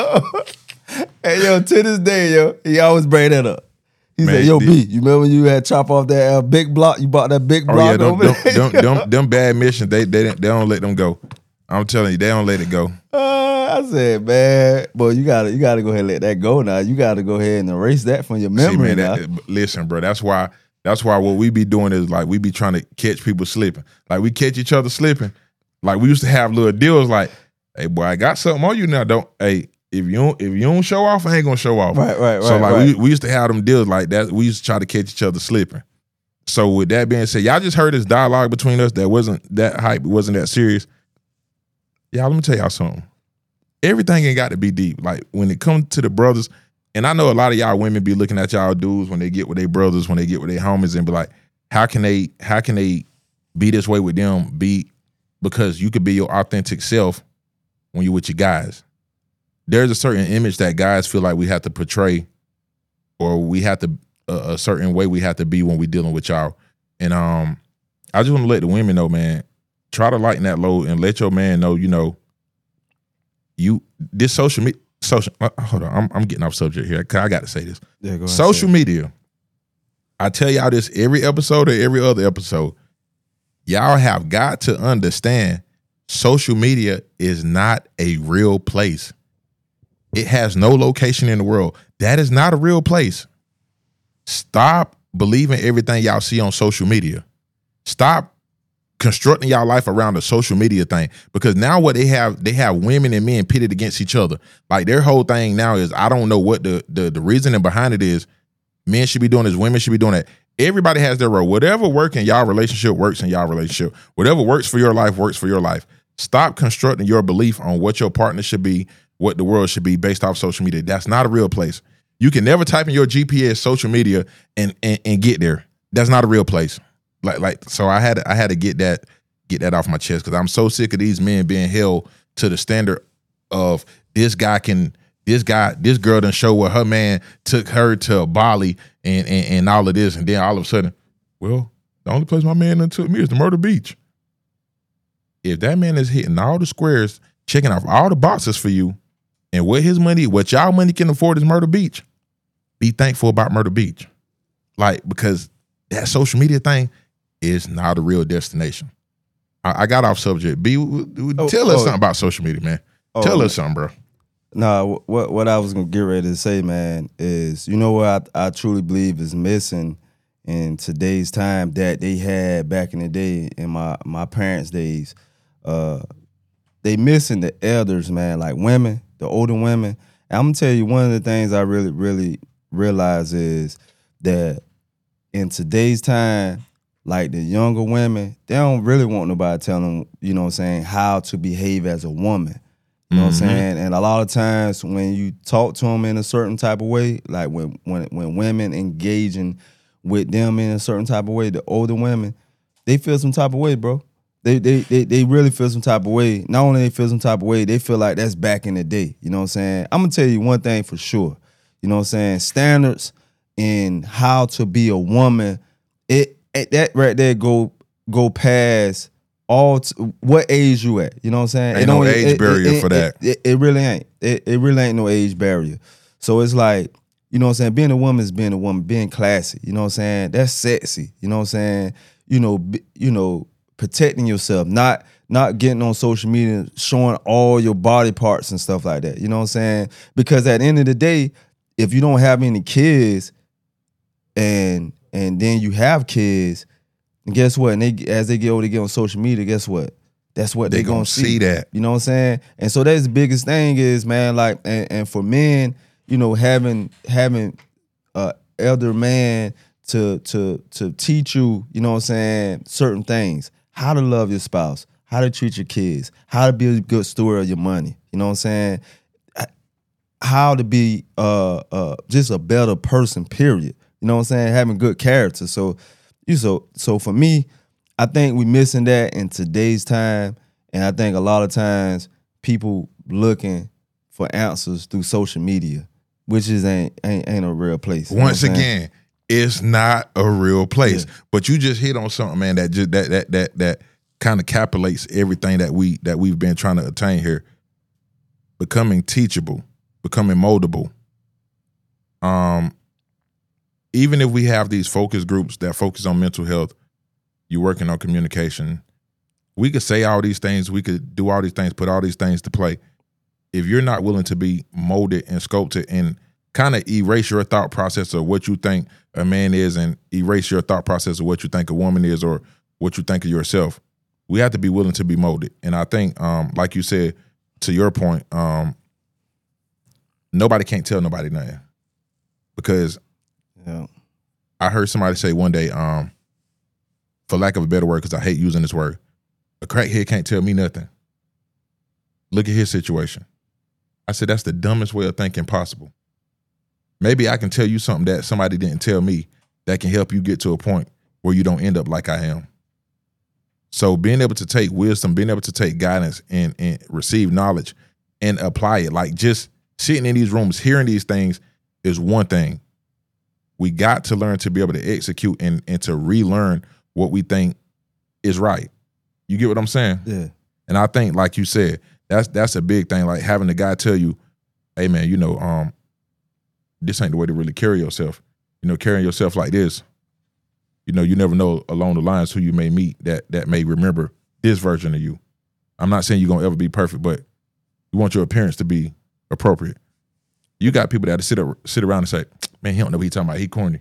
yo, to this day, yo, he always bring that up. He said, "Yo, B, you remember when you had chop off that big block? You bought that big block over there?" Them bad missions, they don't let them go. I'm telling you, they don't let it go. I said, man, boy, you gotta go ahead and let that go now. You gotta go ahead and erase that from your memory. See, man, listen, bro, that's why what we be doing is like we be trying to catch people slipping. Like we catch each other slipping. Like we used to have little deals like, "Hey, boy, I got something on you now. If you don't show off, I ain't gonna show off." Right. So like we used to have them deals like that. We used to try to catch each other slipping. So with that being said, y'all just heard this dialogue between us that wasn't that hype, it wasn't that serious. Y'all, let me tell y'all something. Everything ain't got to be deep. Like when it comes to the brothers, and I know a lot of y'all women be looking at y'all dudes when they get with their brothers, when they get with their homies, and be like, how can they be this way with them? Because you could be your authentic self when you're with your guys. There's a certain image that guys feel like we have to portray, or we have to a certain way we have to be when we dealing with y'all. And I just want to let the women know, man, try to lighten that load and let your man know, this social media. Hold on, I'm getting off subject here. I got to say this. Yeah, go ahead. Social media. I tell y'all this every episode or every other episode. Y'all have got to understand, social media is not a real place. It has no location in the world. That is not a real place. Stop believing everything y'all see on social media. Stop constructing y'all life around the social media thing, because now what they have women and men pitted against each other. Like their whole thing now is, I don't know what the reasoning behind it is. Men should be doing this, women should be doing that. Everybody has their role. Whatever works in y'all relationship works in y'all relationship. Whatever works for your life works for your life. Stop constructing your belief on what your partner should be, what the world should be based off social media. That's not a real place. You can never type in your GPS social media and get there. That's not a real place. So I had to get that off my chest, because I'm so sick of these men being held to the standard of this girl done show where her man took her to Bali and all of this, and then all of a sudden, well, the only place my man done took me is the Myrtle Beach. If that man is hitting all the squares, checking off all the boxes for you, and what y'all money can afford is Myrtle Beach, be thankful about Myrtle Beach. Like, because that social media thing is not a real destination. I got off subject. Tell us something about social media, man. Tell us something, bro. No, what I was gonna get ready to say, man, is what I truly believe is missing in today's time that they had back in the day, in my parents' days. They missing the elders, man, like women, the older women. And I'm gonna tell you, one of the things I really, really realize is that in today's time, like the younger women, they don't really want nobody telling them, you know what I'm saying, how to behave as a woman. You know what I'm saying? And a lot of times when you talk to them in a certain type of way, like when women engaging with them in a certain type of way, the older women, they feel some type of way, bro. They really feel some type of way. Not only they feel some type of way, they feel like that's back in the day. You know what I'm saying? I'm gonna tell you one thing for sure. You know what I'm saying? Standards in how to be a woman, that right there go past what age you at. You know what I'm saying? Ain't no age barrier for that. It really ain't. It really ain't no age barrier. So it's like, you know what I'm saying? Being a woman is being a woman, being classy. You know what I'm saying? That's sexy. You know what I'm saying? You know, protecting yourself, not getting on social media showing all your body parts and stuff like that. You know what I'm saying? Because at the end of the day, if you don't have any kids and then you have kids, and guess what? And as they get older, they get on social media, guess what? That's what they're gonna see. That. You know what I'm saying? And so that's the biggest thing is, man, like, and for men, you know, having elder man to teach you, you know what I'm saying, certain things. How to love your spouse, how to treat your kids, how to be a good steward of your money. You know what I'm saying? How to be just a better person, period. You know what I'm saying? Having good character. So for me, I think we missing that in today's time. And I think a lot of times people looking for answers through social media, which is ain't a real place. Once again, it's not a real place. Yeah. But you just hit on something, man, that just that kind of capitulates everything that we've been trying to attain here. Becoming teachable, becoming moldable. Even if we have these focus groups that focus on mental health, you're working on communication, we could say all these things, we could do all these things, put all these things to play. If you're not willing to be molded and sculpted and kind of erase your thought process of what you think a man is and erase your thought process of what you think a woman is or what you think of yourself, we have to be willing to be molded. And I think, like you said, to your point, nobody can't tell nobody nothing. Because I heard somebody say one day, for lack of a better word, because I hate using this word, a crackhead can't tell me nothing. Look at his situation. I said, that's the dumbest way of thinking possible. Maybe I can tell you something that somebody didn't tell me that can help you get to a point where you don't end up like I am. So being able to take wisdom, being able to take guidance and receive knowledge and apply it, like just sitting in these rooms, hearing these things is one thing. We got to learn to be able to execute and to relearn what we think is right. You get what I'm saying? Yeah. And I think, like you said, that's a big thing. Like having the guy tell you, hey man, you know, this ain't the way to really carry yourself. You know, carrying yourself like this, you know, you never know along the lines who you may meet that may remember this version of you. I'm not saying you're gonna ever be perfect, but you want your appearance to be appropriate. You got people that sit around and say, man, he don't know what he's talking about. He corny.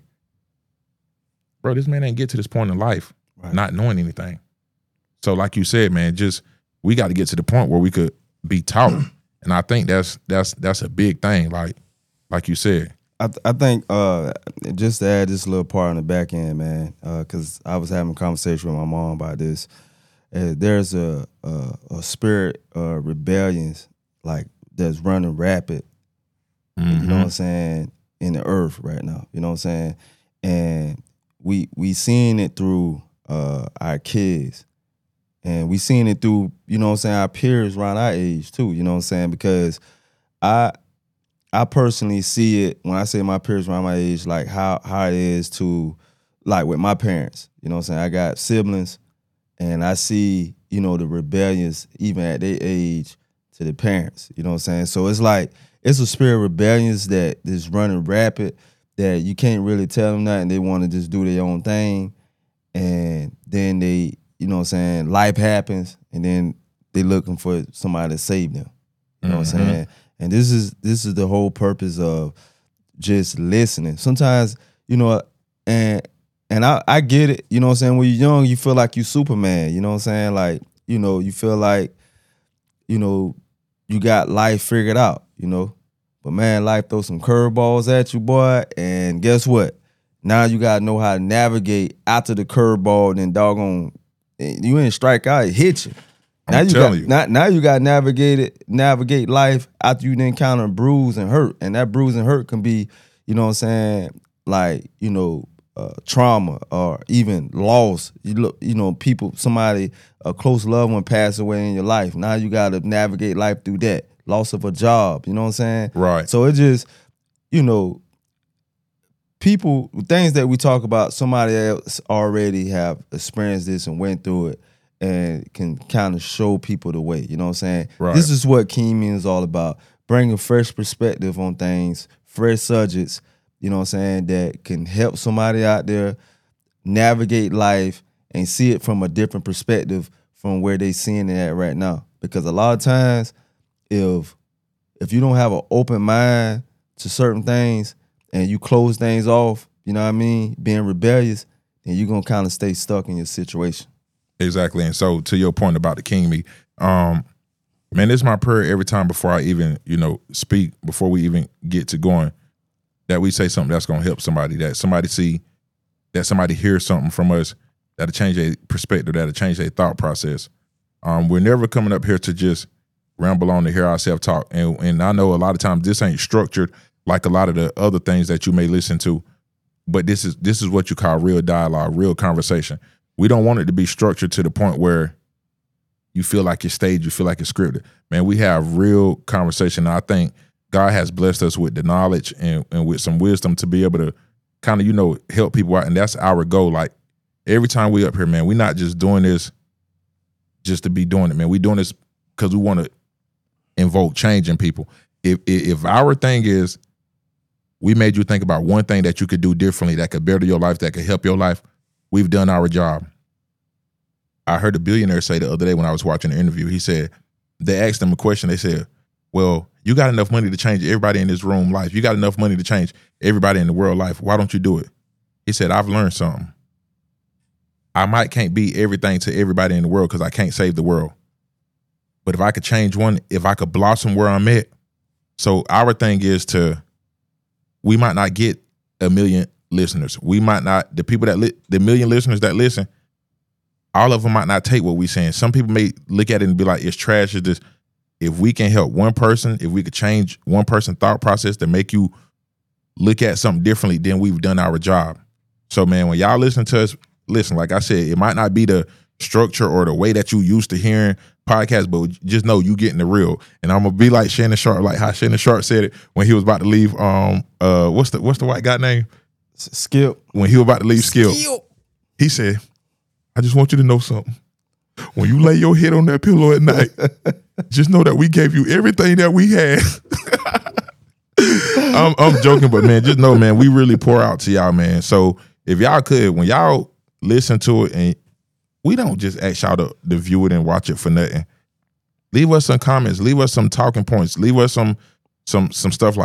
Bro, this man ain't get to this point in life not knowing anything. So like you said, man, we got to get to the point where we could be taught. And I think that's a big thing, like you said. I think just to add this little part on the back end, man, because I was having a conversation with my mom about this. There's a spirit of rebellion, like, that's running rapid. Mm-hmm. You know what I'm saying, in the earth right now. You know what I'm saying? And we seeing it through our kids. And we seeing it through, you know what I'm saying, our peers around our age too, you know what I'm saying? Because I personally see it, when I say my peers around my age, like how it is to, like with my parents, you know what I'm saying? I got siblings and I see, you know, the rebellions even at their age to the parents, you know what I'm saying? So it's like, it's a spirit of rebellions that is running rapid, that you can't really tell them nothing. They want to just do their own thing. And then they, you know what I'm saying, life happens, and then they looking for somebody to save them. You know what I'm saying? And this is the whole purpose of just listening. Sometimes, you know, and I get it, you know what I'm saying, when you're young, you feel like you Superman, you know what I'm saying? Like, you know, you feel like, you know, you got life figured out, you know. But man, life throws some curveballs at you, boy, and guess what? Now you gotta know how to navigate after the curveball, and then doggone, you ain't strike out, it hit you. Now I'm telling you. Now you got to navigate life after you encounter bruise and hurt, and that bruise and hurt can be, you know what I'm saying, like, you know, trauma or even loss. People, somebody, a close loved one passed away in your life. Now you got to navigate life through that. Loss of a job, you know what I'm saying? Right. So it just, you know, people, things that we talk about, somebody else already have experienced this and went through it, and can kind of show people the way, you know what I'm saying? Right. This is what King is all about, bringing fresh perspective on things, fresh subjects, you know what I'm saying, that can help somebody out there navigate life and see it from a different perspective from where they seeing it at right now. Because a lot of times, if you don't have an open mind to certain things and you close things off, you know what I mean, being rebellious, then you're going to kind of stay stuck in your situation. Exactly. And so to your point about the King Me, man, it's my prayer every time before I even, you know, speak, before we even get to going, that we say something that's going to help somebody, that somebody see, that somebody hears something from us that'll change their perspective, that'll change their thought process. We're never coming up here to just ramble on to hear ourselves talk. And I know a lot of times this ain't structured like a lot of the other things that you may listen to, but this is what you call real dialogue, real conversation. We don't want it to be structured to the point where you feel like it's staged, you feel like it's scripted. Man, we have real conversation. I think God has blessed us with the knowledge and with some wisdom to be able to kind of, you know, help people out. And that's our goal. Like every time we up here, man, we're not just doing this just to be doing it, man. We doing this because we want to invoke change in people. If our thing is we made you think about one thing that you could do differently that could better your life, that could help your life, we've done our job. I heard a billionaire say the other day when I was watching an interview, he said, they asked him a question. They said, well, you got enough money to change everybody in this room life. You got enough money to change everybody in the world life. Why don't you do it? He said, I've learned something. I can't be everything to everybody in the world because I can't save the world. But if I could change one, if I could blossom where I'm at. So our thing is we might not get 1 million listeners. We might not, the people that, the 1 million listeners that listen, all of them might not take what we're saying. Some people may look at it and be like, it's trash. It's this. If we can help one person, if we could change one person's thought process to make you look at something differently, then we've done our job. So, man, when y'all listen to us, listen, like I said, it might not be the structure or the way that you used to hearing podcasts, but just know you getting the real. And I'm gonna be like Shannon Sharp, like how Shannon Sharp said it when he was about to leave. What's the white guy name? Skip. When he was about to leave Skip, he said, I just want you to know something. When you lay your head on that pillow at night, just know that we gave you everything that we had. I'm joking, but man, just know, man, we really pour out to y'all, man. So if y'all could, when y'all listen to it, and we don't just ask y'all to view it and watch it for nothing. Leave us some comments. Leave us some talking points. Leave us some stuff like